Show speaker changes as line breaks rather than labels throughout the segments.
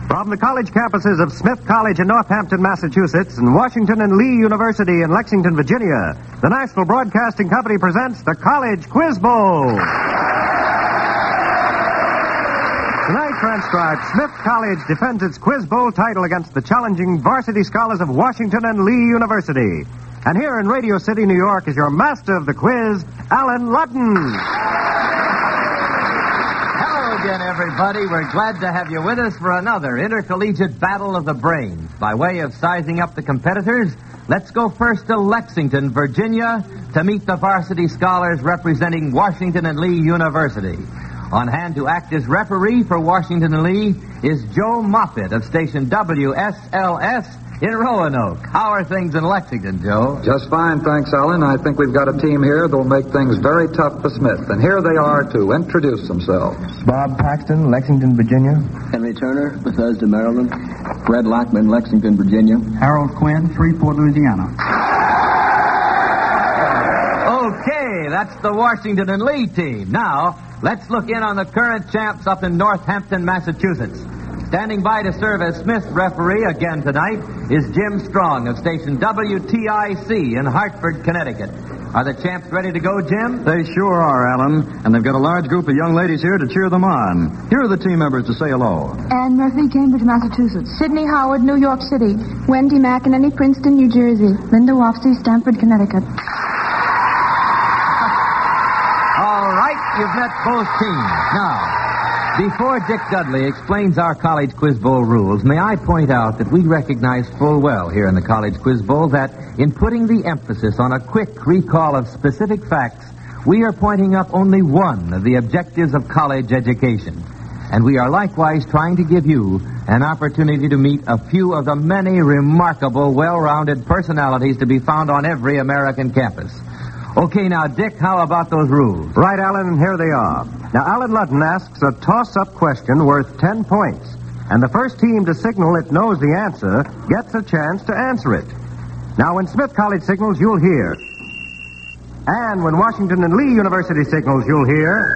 From the college campuses of Smith College in Northampton, Massachusetts, and Washington and Lee University in Lexington, Virginia, the National Broadcasting Company presents the College Quiz Bowl. Tonight, transcribed, Smith College defends its Quiz Bowl title against the challenging varsity scholars of Washington and Lee University. And here in Radio City, New York, is your master of the quiz, Alan Ludden.
Again, everybody, we're glad to have you with us for another intercollegiate battle of the brains. By way of sizing up the competitors, let's go first to Lexington, Virginia, to meet the varsity scholars representing Washington and Lee University. On hand to act as referee for Washington and Lee is Joe Moffitt of station WSLS in Roanoke. How are things in Lexington, Joe?
Just fine, thanks, Alan. I think we've got a team here that will make things very tough for Smith. And here they are to introduce themselves.
Bob Paxton, Lexington, Virginia.
Henry Turner, Bethesda, Maryland. Fred Lockman, Lexington, Virginia.
Harold Quinn, Shreveport, Louisiana.
Okay, that's the Washington and Lee team. Now, let's look in on the current champs up in Northampton, Massachusetts. Standing by to serve as Smith's referee again tonight is Jim Strong of station WTIC in Hartford, Connecticut. Are the champs ready to go, Jim?
They sure are, Alan. And they've got a large group of young ladies here to cheer them on. Here are the team members to say hello.
Ann Murphy, Cambridge, Massachusetts. Sydney Howard, New York City. Wendy McEnany, Princeton, New Jersey. Linda Wofsy, Stamford, Connecticut.
All right, you've met both teams. Now, before Dick Dudley explains our College Quiz Bowl rules, may I point out that we recognize full well here in the College Quiz Bowl that in putting the emphasis on a quick recall of specific facts, we are pointing up only one of the objectives of college education. And we are likewise trying to give you an opportunity to meet a few of the many remarkable, well-rounded personalities to be found on every American campus. Okay, now, Dick, how about those rules?
Right, Alan, and here they are. Now, Alan Ludden asks a toss-up question worth 10 points. And the first team to signal it knows the answer gets a chance to answer it. Now, when Smith College signals, you'll hear. And when Washington and Lee University signals, you'll hear.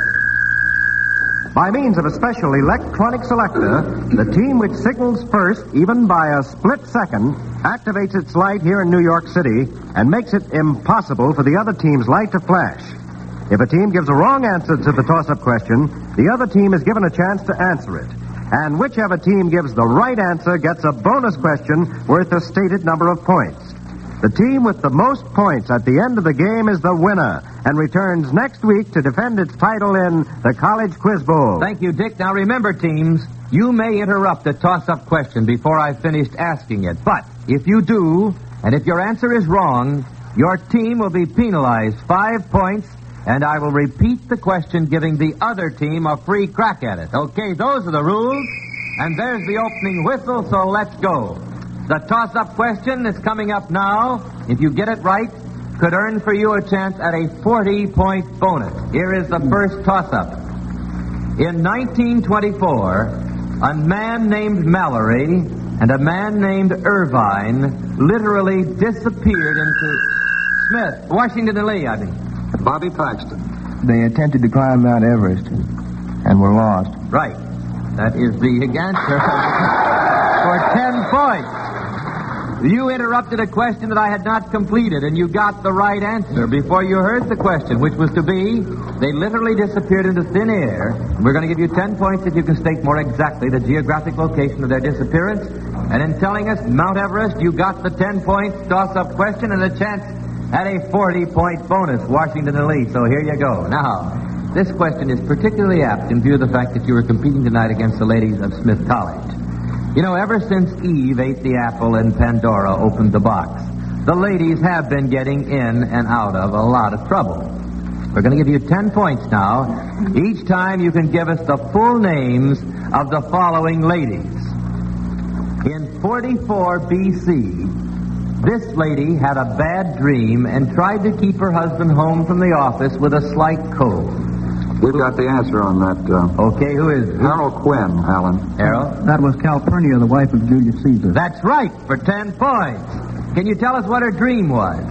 By means of a special electronic selector, the team which signals first, even by a split second, activates its light here in New York City and makes it impossible for the other team's light to flash. If a team gives a wrong answer to the toss-up question, the other team is given a chance to answer it. And whichever team gives the right answer gets a bonus question worth a stated number of points. The team with the most points at the end of the game is the winner and returns next week to defend its title in the College Quiz Bowl.
Thank you, Dick. Now remember, teams, you may interrupt a toss-up question before I've finished asking it. But if you do, and if your answer is wrong, your team will be penalized 5 points, and I will repeat the question, giving the other team a free crack at it. Okay, those are the rules, and there's the opening whistle, so let's go. The toss-up question is coming up now. If you get it right, could earn for you a chance at a 40-point bonus. Here is the first toss-up. In 1924, a man named Mallory and a man named Irvine literally disappeared into Smith, Washington and Lee, I mean.
Bobby Paxton.
They attempted to climb Mount Everest and were lost.
Right. That is the answer for 10 points. You interrupted a question that I had not completed, and you got the right answer before you heard the question, which was to be, they literally disappeared into thin air. We're going to give you 10 points if you can state more exactly the geographic location of their disappearance. And in telling us Mount Everest, you got the 10-point toss-up question and a chance at a 40-point bonus, Washington and Lee. So here you go. Now, this question is particularly apt in view of the fact that you are competing tonight against the ladies of Smith College. You know, ever since Eve ate the apple and Pandora opened the box, the ladies have been getting in and out of a lot of trouble. We're going to give you 10 points now. Each time you can give us the full names of the following ladies. In 44 B.C., this lady had a bad dream and tried to keep her husband home from the office with a slight cold.
We've got the answer on that.
Okay, who is it?
Harold Quinn, Alan.
Harold?
That was Calpurnia, the wife of Julius Caesar.
That's right, for 10 points. Can you tell us what her dream was?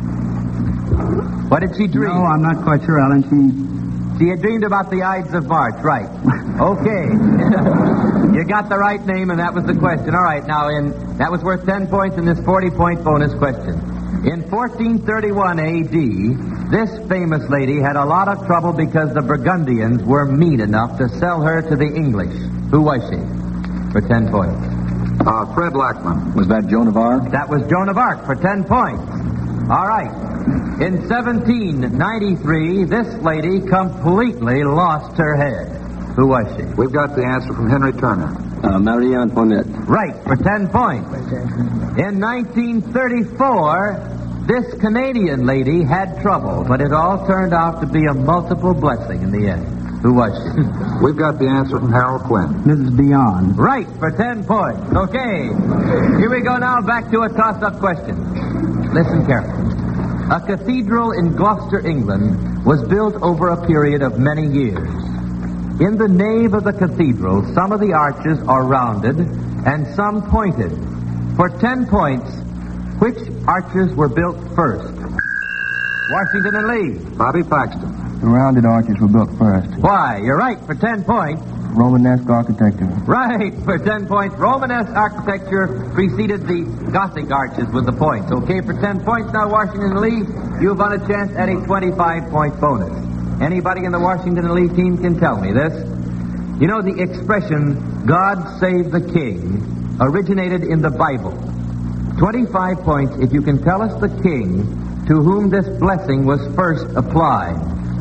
What did she dream?
No, I'm not quite sure, Alan.
She had dreamed about the Ides of March, right. Okay. You got the right name, and that was the question. All right, now, that was worth 10 points in this 40-point bonus question. In 1431 A.D., this famous lady had a lot of trouble because the Burgundians were mean enough to sell her to the English. Who was she? For 10 points.
Fred Lackman.
Was that Joan of Arc?
That was Joan of Arc for 10 points. All right. In 1793, this lady completely lost her head. Who was she?
We've got the answer from Henry Turner.
Marie Antoinette.
Right, for 10 points. In 1934, this Canadian lady had trouble, but it all turned out to be a multiple blessing in the end. Who was she?
We've got the answer from Harold Quinn.
Mrs. Beyond.
Right, for 10 points. Okay. Here we go now back to a toss-up question. Listen carefully. A cathedral in Gloucester, England, was built over a period of many years. In the nave of the cathedral, some of the arches are rounded and some pointed. For 10 points, which arches were built first? Washington and Lee.
Bobby Paxton.
The rounded arches were built first.
Why, you're right, for 10 points.
Romanesque architecture.
Right, for 10 points. Romanesque architecture preceded the Gothic arches with the points. Okay, for 10 points now, Washington and Lee, you've won a chance at a 25-point bonus. Anybody in the Washington and Lee team can tell me this. You know, the expression, God save the king, originated in the Bible. 25 points if you can tell us the king to whom this blessing was first applied.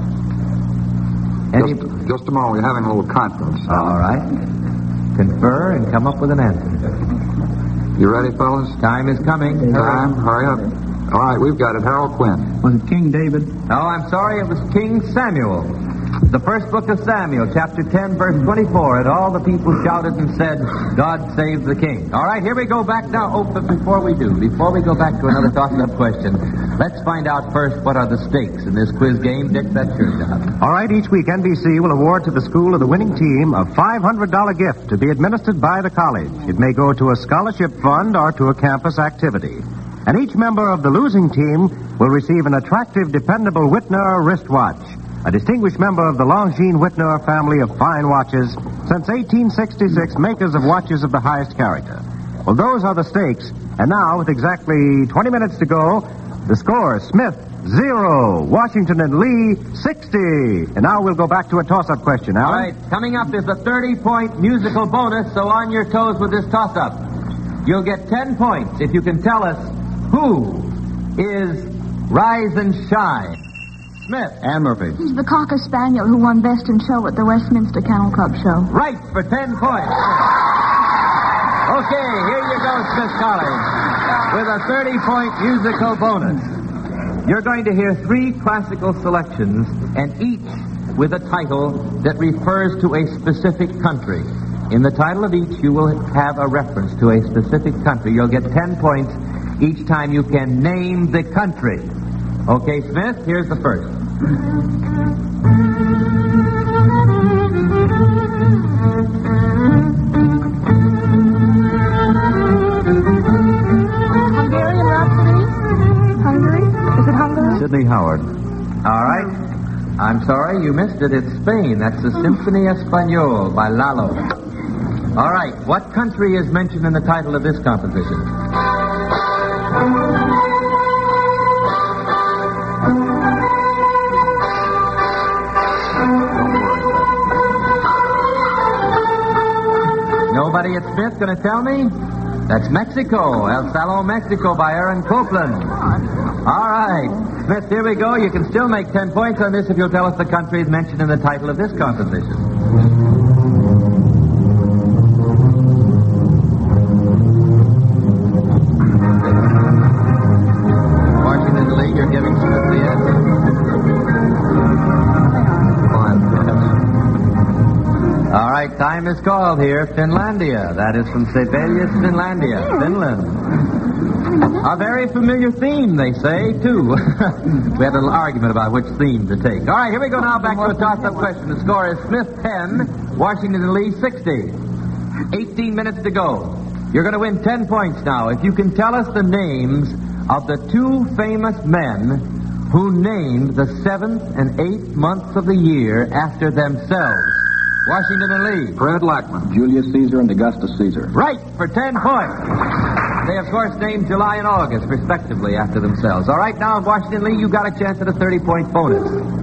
Just a moment. We're having a little conference.
All right. Confer and come up with an answer.
You ready, fellas?
Time is coming.
Hurry up. All right, we've got it. Harold Quinn.
Was it King David?
No, I'm sorry, it was King Samuel. The first book of Samuel, chapter 10, verse 24, and all the people shouted and said, God save the king. All right, here we go back now. Oh, but before we go back to another toss-up question, let's find out first what are the stakes in this quiz game. Dick, that's your job.
All right, each week NBC will award to the school of the winning team a $500 gift to be administered by the college. It may go to a scholarship fund or to a campus activity. And each member of the losing team will receive an attractive, dependable Whitner wristwatch, a distinguished member of the Longines Whitner family of fine watches, since 1866, makers of watches of the highest character. Well, those are the stakes. And now, with exactly 20 minutes to go, the score, Smith, 0, Washington and Lee, 60. And now we'll go back to a toss-up question, Alan.
All right, coming up is a 30-point musical bonus, so on your toes with this toss-up. You'll get 10 points if you can tell us who is Rise and Shine. Smith.
Ann Murphy.
He's the Cocker Spaniel who won Best in Show at the Westminster Kennel Club show.
Right, for 10 points. Okay, here you go, Smith College, with a 30-point musical bonus. You're going to hear 3 classical selections, and each with a title that refers to a specific country. In the title of each, you will have a reference to a specific country. You'll get 10 points each time you can name the country. Okay, Smith, here's the first.
Hungarian Rhapsody? Hungary? Is it Hungary?
Sidney Howard.
All right. I'm sorry, you missed it. It's Spain. That's the Symphony Español by Lalo. All right. What country is mentioned in the title of this composition? Nobody at Smith going to tell me? That's Mexico. El Salón, Mexico by Aaron Copland. All right. Smith, here we go. You can still make 10 points on this if you'll tell us the countries mentioned in the title of this composition. Washington Lee, you're giving Smith the answer. All right, time is called here. Finlandia. That is from Sibelius, Finlandia. Finland. A very familiar theme, they say, too. We had a little argument about which theme to take. All right, here we go now back to a toss-up question. The score is Smith 10, Washington and Lee 60. 18 minutes to go. You're going to win 10 points now if you can tell us the names of the 2 famous men who named the 7th and 8th months of the year after themselves. Washington and Lee.
Fred Lackman.
Julius Caesar and Augustus Caesar.
Right, for 10 points. They, of course, named July and August, respectively, after themselves. All right, now, Washington Lee, you got a chance at a 30-point bonus.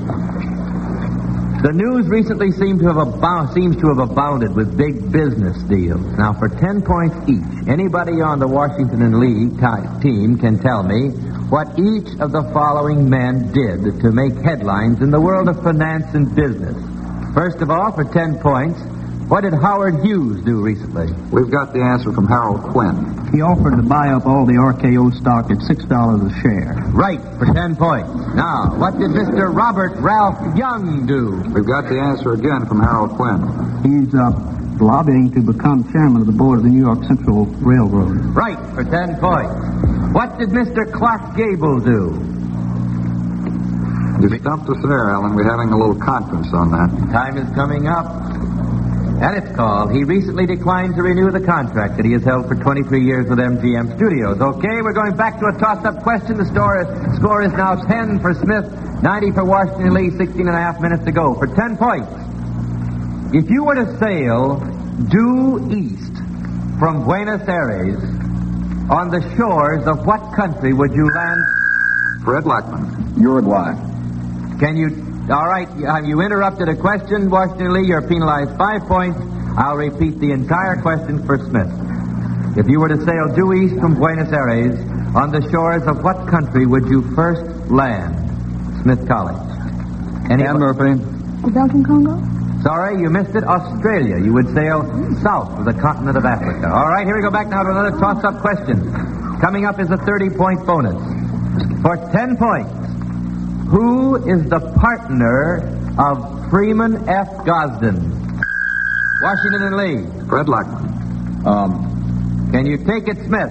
The news recently seems to have abounded with big business deals. Now, for 10 points each, anybody on the Washington and Lee team can tell me what each of the following men did to make headlines in the world of finance and business. First of all, for 10 points, what did Howard Hughes do recently?
We've got the answer from Harold Quinn.
He offered to buy up all the RKO stock at $6 a share.
Right, for 10 points. Now, what did Mr. Robert Ralph Young do?
We've got the answer again from Harold Quinn.
He's lobbying to become chairman of the board of the New York Central Railroad.
Right, for 10 points. What did Mr. Clark Gable do?
You stumped us there, Alan. We're having a little conference on that.
Time is coming up. And it's called, he recently declined to renew the contract that he has held for 23 years with MGM Studios. Okay, we're going back to a toss-up question. The score is now 10 for Smith, 90 for Washington Lee, 16 and a half minutes to go. For 10 points, if you were to sail due east from Buenos Aires, on the shores of what country would you land?
Fred Lackman.
Uruguay.
Can you... All right, you interrupted a question, Washington Lee. You're penalized 5 points. I'll repeat the entire question for Smith. If you were to sail due east from Buenos Aires, on the shores of what country would you first land? Smith College.
Ann Murphy.
The Belgian Congo?
Sorry, you missed it. Australia. You would sail south of the continent of Africa. All right, here we go back now to another toss-up question. Coming up is a 30-point bonus. For 10 points, who is the partner of Freeman F. Gosden? Washington and Lee.
Fred Lackman.
Can you take it, Smith?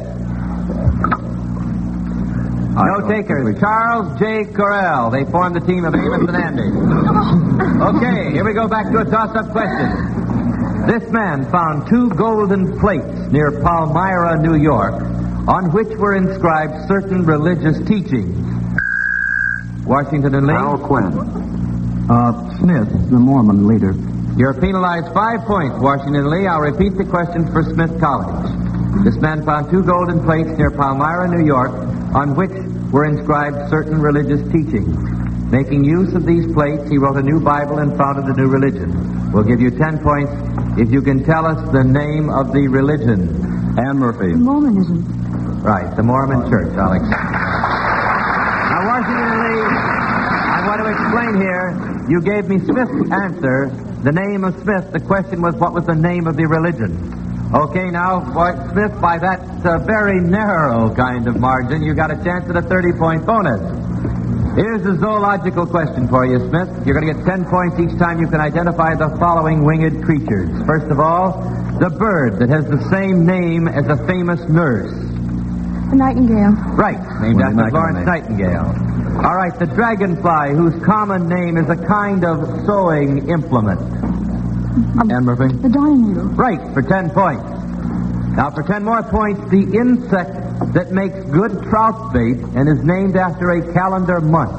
No takers. Charles J. Correll. They formed the team of Amos and Andy. Okay, here we go back to a toss-up question. This man found 2 golden plates near Palmyra, New York, on which were inscribed certain religious teachings. Washington and Lee.
Harold Quinn.
Smith, the Mormon leader.
You're penalized 5 points, Washington and Lee. I'll repeat the question for Smith College. This man found 2 golden plates near Palmyra, New York, on which were inscribed certain religious teachings. Making use of these plates, he wrote a new Bible and founded a new religion. We'll give you 10 points if you can tell us the name of the religion.
Ann Murphy.
Mormonism.
Right, the Mormon Church, Alex. Now, Washington and Lee, I want to explain here. You gave me Smith's answer, the name of Smith. The question was, what was the name of the religion? Okay, now, Smith, by that very narrow kind of margin, you got a chance at a 30-point bonus. Here's a zoological question for you, Smith. You're going to get 10 points each time you can identify the following winged creatures. First of all, the bird that has the same name as a famous nurse.
The nightingale.
Right, named after Florence Nightingale. All right, the dragonfly, whose common name is a kind of sewing implement.
Ann Murphy.
The darning needle.
Right, for 10 points. Now, for 10 more points, the insect that makes good trout bait and is named after a calendar month.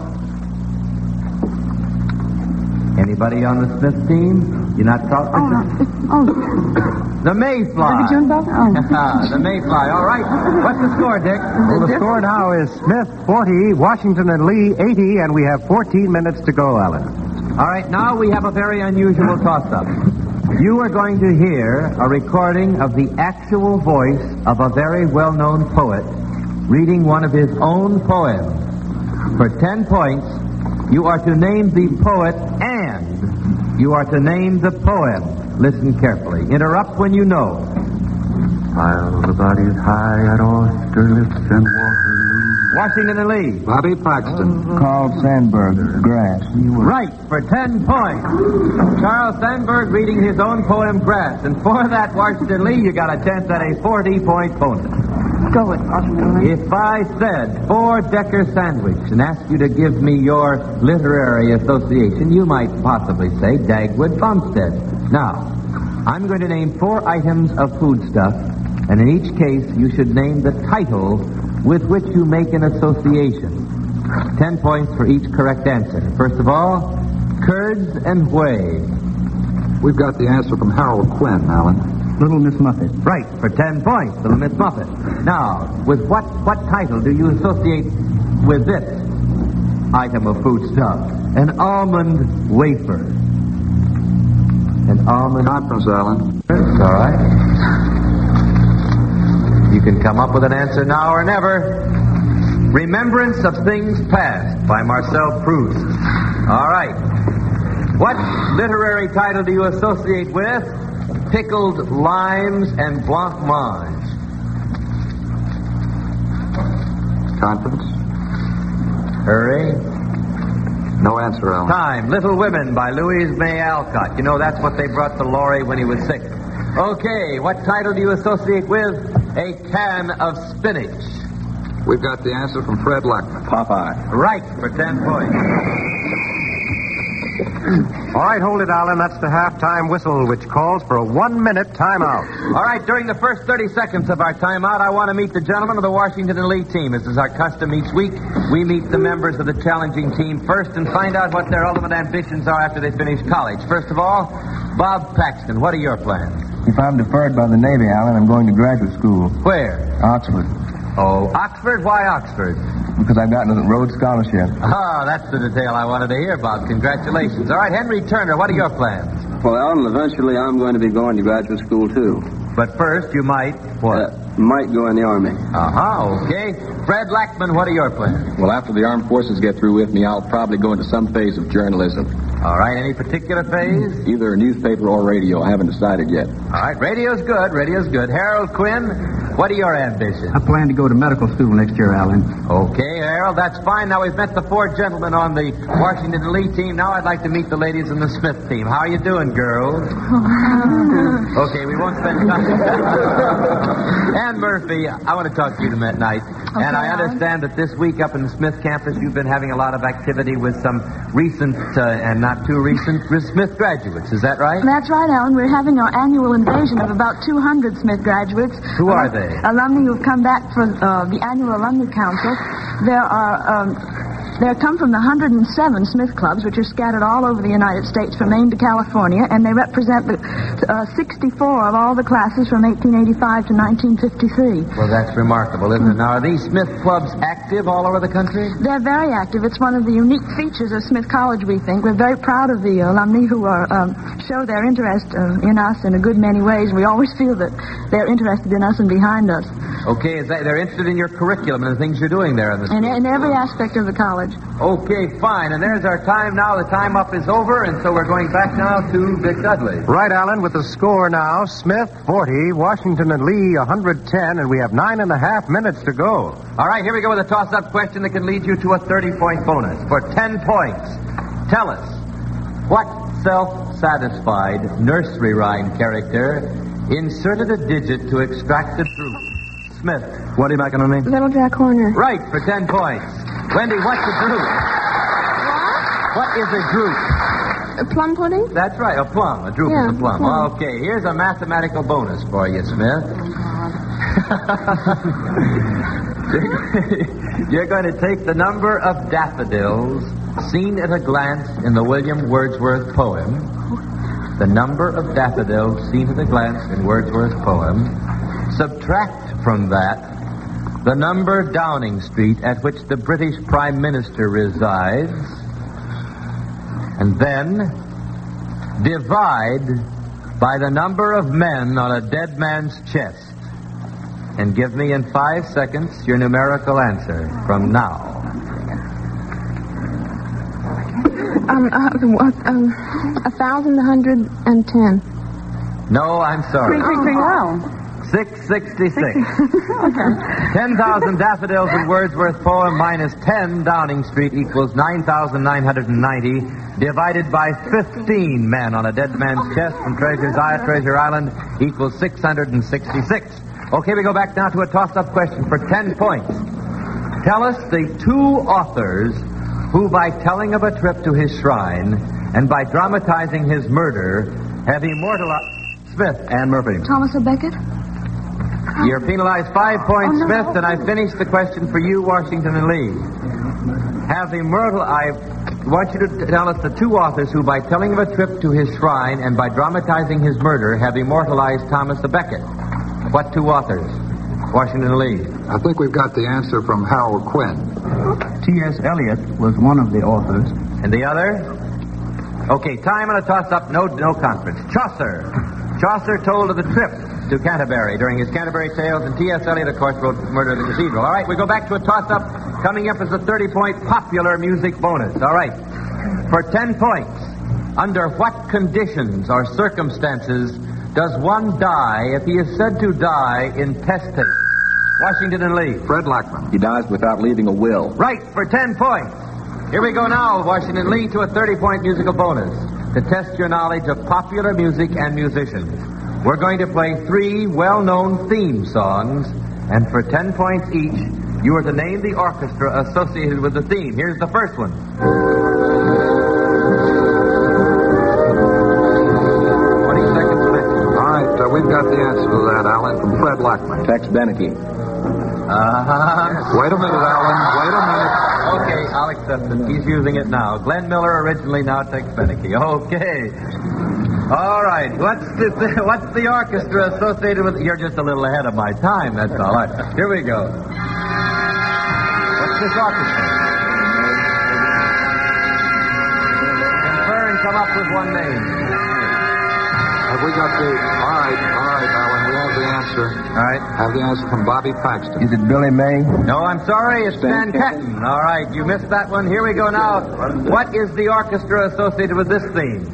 Anybody on the Smith team? You're not trout fishing? The mayfly.
The
The mayfly. All right. What's the score, Dick?
Well, the score now is Smith 40, Washington and Lee 80, and we have 14 minutes to go, Alan.
All right, now we have a very unusual toss-up. You are going to hear a recording of the actual voice of a very well-known poet reading one of his own poems. For 10 points, you are to name the poet and you are to name the poem. Listen carefully. Interrupt when you know.
While the body's high at Austerlitz and Waterloo.
Washington and Lee.
Bobby Paxton.
Carl Sandburg, Grass.
Right, for 10 points. Charles Sandburg reading his own poem, Grass. And for that, Washington Lee, you got a chance at a 40-point bonus.
Go with Washington Lee.
If I said 4-decker sandwich and asked you to give me your literary association, you might possibly say Dagwood Bumstead. Now, I'm going to name 4 items of foodstuff, and in each case, you should name the title with which you make an association. 10 points for each correct answer. First of all, curds and whey.
We've got the answer from Harold Quinn, Alan.
Little Miss Muffet.
Right, for 10 points, Little Miss Muffet. Now, with what title do you associate with this item of foodstuff? An almond wafer. An almond...
Conference, Alan.
All right. You can come up with an answer now or never. Remembrance of Things Past by Marcel Proust. All right. What literary title do you associate with pickled limes and blancmange?
Conference.
Hurry.
No answer, Alan.
Time. Little Women by Louise May Alcott. You know, that's what they brought to Laurie when he was sick. Okay, what title do you associate with a can of spinach?
We've got the answer from Fred Lackman.
Popeye.
Right, for 10 points.
All right, hold it, Alan. That's the halftime whistle, which calls for a 1-minute timeout.
All right, during the first 30 seconds of our timeout, I want to meet the gentlemen of the Washington Elite team. As is our custom each week, we meet the members of the challenging team first and find out what their ultimate ambitions are after they finish college. First of all, Bob Paxton, what are your plans?
If I'm deferred by the Navy, Alan, I'm going to graduate school.
Where?
Oxford.
Oh, Oxford? Why Oxford?
Because I've gotten a Rhodes Scholarship.
Ah, that's the detail I wanted to hear, Bob. Congratulations. All right, Henry Turner, what are your plans?
Well, Alan, eventually I'm going to be going to graduate school, too.
But first, you might, what?
Might go in the Army.
Okay. Fred Lackman, what are your plans?
Well, after the armed forces get through with me, I'll probably go into some phase of journalism.
All right, any particular phase?
Either newspaper or radio. I haven't decided yet.
All right, radio's good, radio's good. Harold Quinn, what are your ambitions?
I plan to go to medical school next year, Alan.
Okay, Harold, that's fine. Now we've met the 4 gentlemen on the Washington Elite team. Now I'd like to meet the ladies in the Smith team. How are you doing, girls? Okay, we won't spend time. Ann Murphy, I want to talk to you tonight.
Okay,
and I understand that this week up in the Smith campus, you've been having a lot of activity with some recent and not too recent Smith graduates. Is that right?
That's right, Alan. We're having our annual invasion of about 200 Smith graduates.
Who are they?
Alumni who've come back for the annual alumni council. They come from the 107 Smith clubs, which are scattered all over the United States from Maine to California, and they represent the 64 of all the classes from 1885 to 1953.
Well, that's remarkable, isn't it? Now, are these Smith clubs active all over the country?
They're very active. It's one of the unique features of Smith College, we think. We're very proud of the alumni who show their interest in us in a good many ways. We always feel that they're interested in us and behind us.
Okay, they're interested in your curriculum and the things you're doing there in the school.
In every aspect of the college.
Okay, fine. And there's our time now. The time up is over, and so we're going back now to Dick Dudley.
Right, Alan, with the score now, Smith 40, Washington and Lee 110, and we have 9.5 minutes to go.
All right, here we go with a toss-up question that can lead you to a 30-point bonus. For 10 points, tell us, what self-satisfied nursery rhyme character inserted a digit to extract the truth? Smith.
What are you backing on me?
Little Jack Horner.
Right, for 10 points. Wendy, what's a droop? What is a droop?
A plum pudding?
That's right, a plum. A droop is a plum. Okay, here's a mathematical bonus for you, Smith. You're going to take the number of daffodils seen at a glance in the William Wordsworth poem. The number of daffodils seen at a glance in Wordsworth's poem. Subtract from that the number Downing Street at which the British Prime Minister resides, and then divide by the number of men on a dead man's chest, and give me in 5 seconds your numerical answer from now.
1,110.
No, I'm sorry.
Wow.
666. 10,000 daffodils in Wordsworth poem minus 10 Downing Street equals 9,990 divided by 15 men on a dead man's chest from Treasure Island equals 666. Okay, we go back now to a toss-up question for 10 points. Tell us the 2 authors who, by telling of a trip to his shrine and by dramatizing his murder, have immortalized... Smith.
Ann Murphy.
Thomas A. Becket?
You're penalized 5 points, Smith, and I finished the question for you, Washington and Lee. I've want you to tell us the two authors who, by telling of a trip to his shrine and by dramatizing his murder, have immortalized Thomas à Becket. What two authors? Washington Lee.
I think we've got the answer from Harold Quinn.
T.S. Eliot was one of the authors.
And the other? Okay, time on a toss-up, no conference. Chaucer. Chaucer told of the trip to Canterbury during his Canterbury Tales, and T.S. Eliot, of course, wrote Murder in the Cathedral. All right, we go back to a toss-up. Coming up is a 30-point popular music bonus. All right. For 10 points, under what conditions or circumstances does one die if he is said to die intestate? Washington and Lee.
Fred Lackman.
He dies without leaving a will.
Right, for 10 points. Here we go now, Washington Lee, to a 30-point musical bonus to test your knowledge of popular music and musicians. We're going to play 3 well-known theme songs, and for 10 points each, you are to name the orchestra associated with the theme. Here's the first one. 20 seconds left.
All right, we've got the answer to that, Alan, from Fred Lackman.
Tex Beneke.
Wait a minute, Alan. Wait a minute.
Okay, I'll accept it. He's using it now. Glenn Miller originally, now Tex Beneke. Okay. All right. What's the orchestra associated with... You're just a little ahead of my time, that's all right. Here we go. What's this orchestra? Confer and come up with one name.
Have we got the... All right, Alan, we have the answer.
All right.
Have the answer from Bobby Paxton.
Is it Billy May?
No, I'm sorry, it's Stan Kenton. All right, you missed that one. Here we go now. What is the orchestra associated with this theme?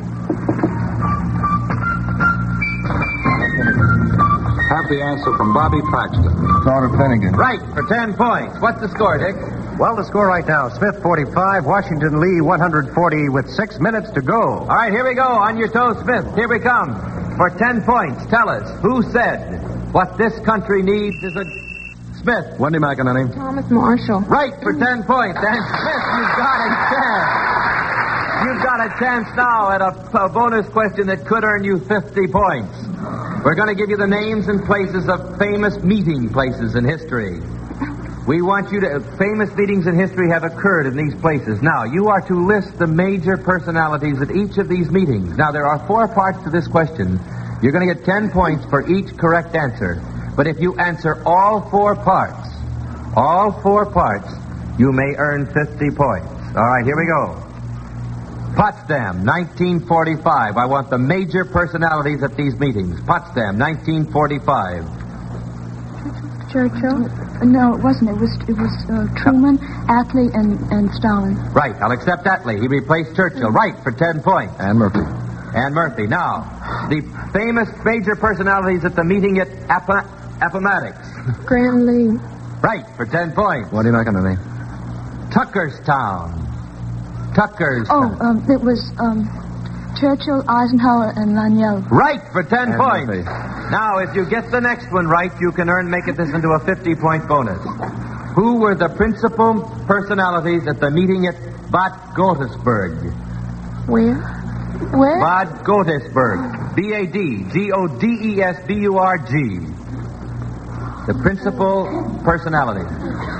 Have the answer from Bobby Paxton.
Carter Finnegan.
Right, for 10 points. What's the score, Dick?
Well, the score right now, Smith 45, Washington Lee 140 with 6 minutes to go.
All right, here we go. On your toes, Smith. Here we come. For 10 points, tell us, who said what this country needs is a... Smith.
Wendy McInerney.
Thomas Marshall.
Right, for 10 points. And Smith, you've got a chance. You've got a chance now at a bonus question that could earn you 50 points. We're going to give you the names and places of famous meeting places in history. We want you to... Famous meetings in history have occurred in these places. Now, you are to list the major personalities at each of these meetings. Now, there are 4 parts to this question. You're going to get 10 points for each correct answer. But if you answer all 4 parts, you may earn 50 points. All right, here we go. Potsdam, 1945. I want the major personalities at these meetings. Potsdam, 1945.
Churchill? No, it wasn't. It was Truman, Attlee, and Stalin.
Right, I'll accept Attlee. He replaced Churchill. Right, for 10 points.
Anne Murphy.
Anne Murphy. Now, the famous major personalities at the meeting at Appomattox.
Graham Lee.
Right, for 10 points.
Wendy McInerney.
Tuckerstown.
It was Churchill, Eisenhower, and Lanier.
Right, for 10
Anne
points.
Murphy.
Now, if you get the next one right, you can make this into a 50-point bonus. Who were the principal personalities at the meeting at Bad Godesberg?
Where?
Bad Godesberg. B-A-D-G-O-D-E-S-B-U-R-G. The principal personalities.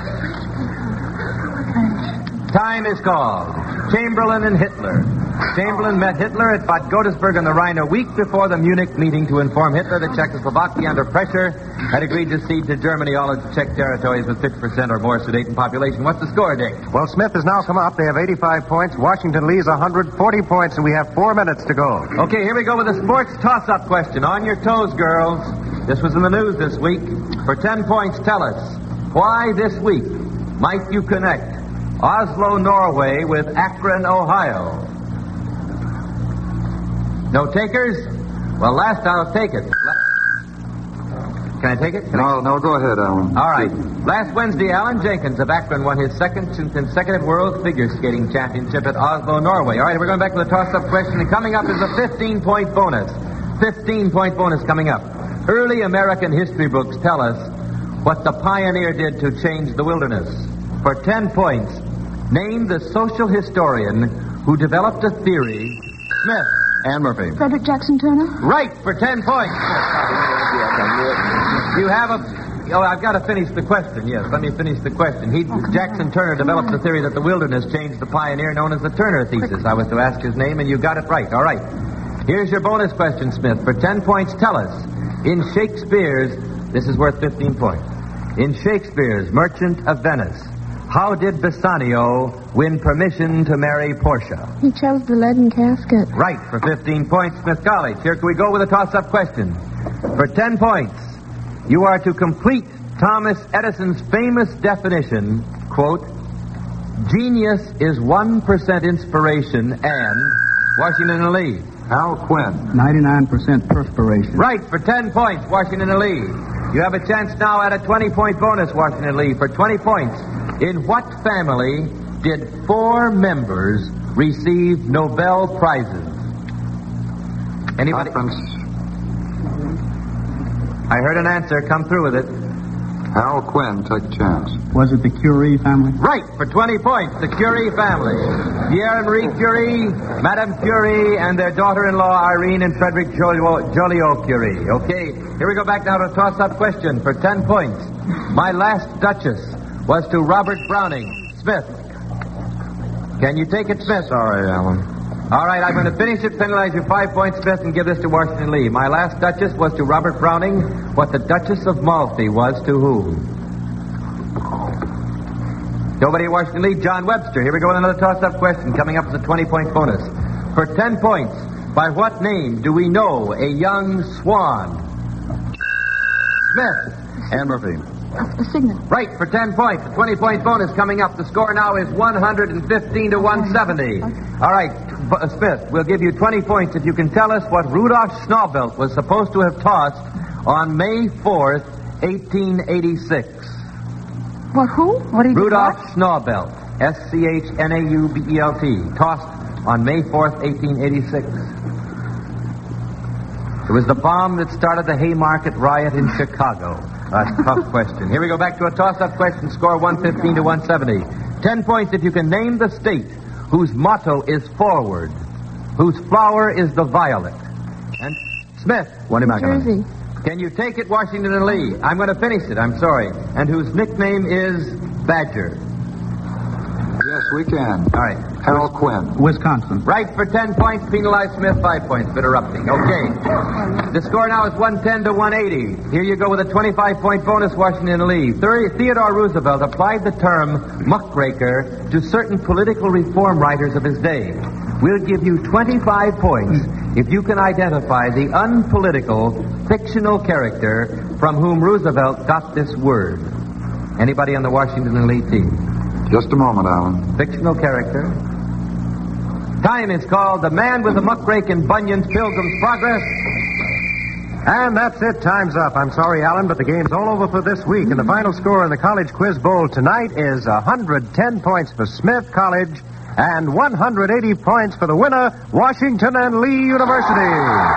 Time is called. Chamberlain and Hitler. Chamberlain met Hitler at Bad Godesberg on the Rhine a week before the Munich meeting to inform Hitler that Czechoslovakia, under pressure, had agreed to cede to Germany all its Czech territories with 50% or more Sudeten population. What's the score, Dick?
Well, Smith has now come up. They have 85 points. Washington Lee's 140 points, and we have 4 minutes to go.
Okay, here we go with a sports toss-up question. On your toes, girls. This was in the news this week. For 10 points, tell us, why this week might you connect Oslo, Norway with Akron, Ohio? No takers? Well, last I'll take it. Can I take it?
No, go ahead, Alan.
All right. Last Wednesday, Alan Jenkins of Akron won his second consecutive World Figure Skating Championship at Oslo, Norway. All right, we're going back to the toss-up question, and coming up is a 15-point bonus. 15-point bonus coming up. Early American history books tell us what the pioneer did to change the wilderness. For 10 points, name the social historian who developed a theory. Smith.
Anne Murphy.
Frederick Jackson Turner.
Right, for 10 points. I've got to finish the question, yes. Let me finish the question. Jackson Turner developed the theory that the wilderness changed the pioneer known as the Turner thesis. I was to ask his name, and you got it right. All right. Here's your bonus question, Smith. For 10 points, tell us, in Shakespeare's, this is worth 15 points, in Shakespeare's Merchant of Venice, how did Bassanio win permission to marry Portia?
He chose the leaden casket.
Right, for 15 points, Smith College. Here can we go with a toss-up question. For 10 points, you are to complete Thomas Edison's famous definition, quote, genius is 1% inspiration and Washington and Lee.
Hal Quinn.
99% perspiration.
Right, for 10 points, Washington and Lee. You have a chance now at a 20-point bonus, Washington and Lee. For 20 points, in what family did 4 members receive Nobel Prizes? Anybody? I heard an answer. Come through with it.
Hal Quinn, take a chance.
Was it the Curie family?
Right, for 20 points, the Curie family. Pierre Marie Curie, Madame Curie, and their daughter-in-law, Irene and Frederick Joliot Curie. Okay, here we go back now to a toss-up question for 10 points. My last Duchess was to Robert Browning. Smith. Can you take it, Smith?
Sorry, Alan.
All right, I'm going to finish it, penalize you 5 points, Smith, and give this to Washington Lee. My last Duchess was to Robert Browning what the Duchess of Malfi was to whom? Nobody at Washington Lee? John Webster. Here we go with another toss-up question coming up with a 20-point bonus. For 10 points, by what name do we know a young swan? Smith.
Anne Murphy.
A signet.
Right, for 10 points. The 20-point bonus coming up. The score now is 115 to 170. All right, Smith, we'll give you 20 points if you can tell us what Rudolf Schnaubelt was supposed to have tossed on May 4th, 1886.
What, who? What did he
Rudolf
do?
Schnaubelt, Schnaubelt, tossed on May 4th, 1886. It was the bomb that started the Haymarket riot in Chicago. A tough question. Here we go back to a toss-up question. Score 115 to 170. 10 points if you can name the state whose motto is forward, whose flower is the violet. And Smith.
Jersey.
Can you take it, Washington and Lee? I'm going to finish it. I'm sorry. And whose nickname is Badger.
Yes, we can.
All right.
Hal Quinn.
Wisconsin.
Right for 10 points. Penalize Smith 5 points for interrupting. Okay. The score now is 110 to 180. Here you go with a 25-point bonus, Washington and Lee. Theodore Roosevelt applied the term muckraker to certain political reform writers of his day. We'll give you 25 points if you can identify the unpolitical, fictional character from whom Roosevelt got this word. Anybody on the Washington and Lee team?
Just a moment, Alan.
Fictional character. Time is called The Man with the Muckrake in Bunyan's Pilgrim's Progress.
And that's it. Time's up. I'm sorry, Alan, but the game's all over for this week. And the final score in the College Quiz Bowl tonight is 110 points for Smith College and 180 points for the winner, Washington and Lee University.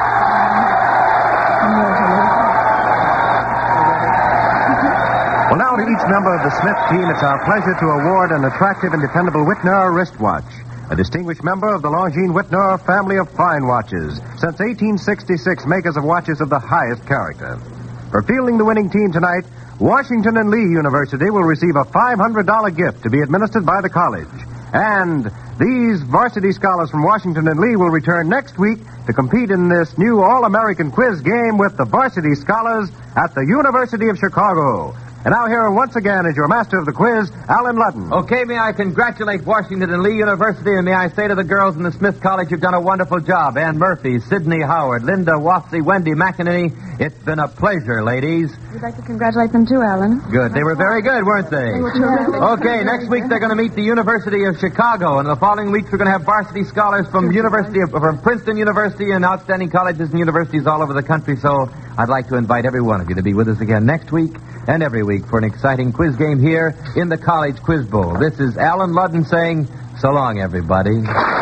Well, now to each member of the Smith team, it's our pleasure to award an attractive and dependable Whitnall wristwatch. A distinguished member of the Longines Whitnall family of fine watches. Since 1866, makers of watches of the highest character. For fielding the winning team tonight, Washington and Lee University will receive a $500 gift to be administered by the college. And these varsity scholars from Washington and Lee will return next week to compete in this new All-American quiz game with the varsity scholars at the University of Chicago. And now here once again is your master of the quiz, Alan Ludden.
Okay, may I congratulate Washington and Lee University, and may I say to the girls in the Smith College, you've done a wonderful job. Ann Murphy, Sidney Howard, Linda Wofsy, Wendy McEnany. It's been a pleasure, ladies.
We'd like to congratulate them too, Alan.
Good. They were very good, weren't they?
They were terrific.
Okay, next week they're going to meet the University of Chicago, and the following weeks we're going to have varsity scholars from from Princeton University and outstanding colleges and universities all over the country. So I'd like to invite every one of you to be with us again next week and every week for an exciting quiz game here in the College Quiz Bowl. This is Alan Ludden saying so long, everybody.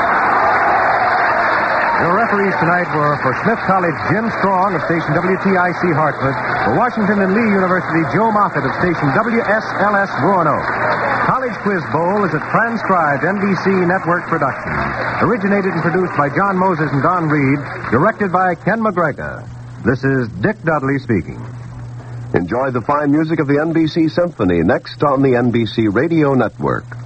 Your referees tonight were for Smith College, Jim Strong of station WTIC Hartford. For Washington and Lee University, Joe Moffett of station WSLS Roanoke. College Quiz Bowl is a transcribed NBC network production. Originated and produced by John Moses and Don Reed. Directed by Ken McGregor. This is Dick Dudley speaking.
Enjoy the fine music of the NBC Symphony next on the NBC Radio Network.